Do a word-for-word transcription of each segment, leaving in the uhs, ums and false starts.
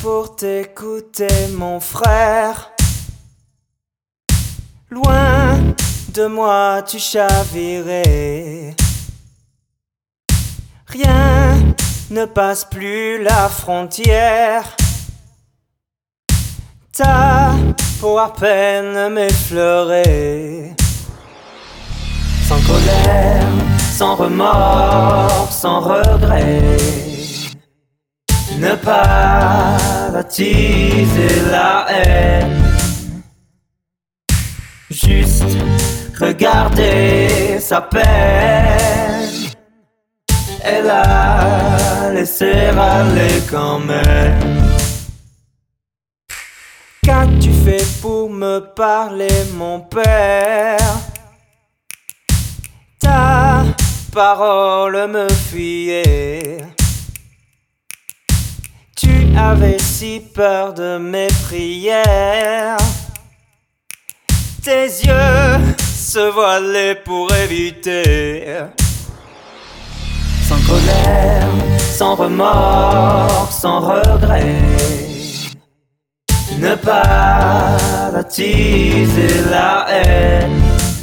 pour t'écouter, mon frère. Loin de moi tu chavirais. Rien ne passe plus la frontière. Ta peau à peine m'effleurer. Sans colère, sans remords, sans regret. Ne pas attiser la haine. Juste regarder sa peine. Elle a laissé aller quand même. Qu'as-tu fait pour me parler, mon père? Ta parole me fuyait. Tu avais si peur de mes prières. Tes yeux se voilaient pour éviter. Sans colère, sans remords, sans regret. Ne pas attiser la haine.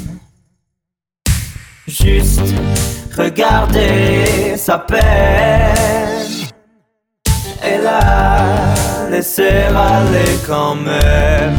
Juste regarder sa peine. Elle a laissé aller quand même.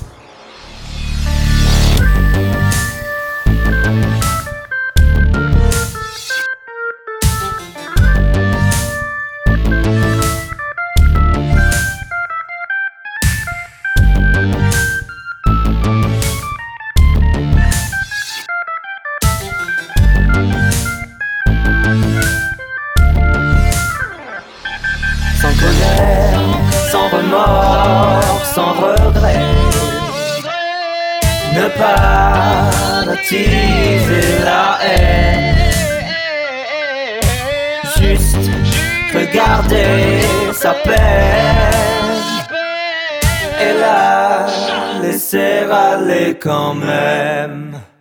Sans colère, sans remords, sans regret. Ne pas attiser la haine. Juste regarder sa peine. Elle a laissé aller quand même.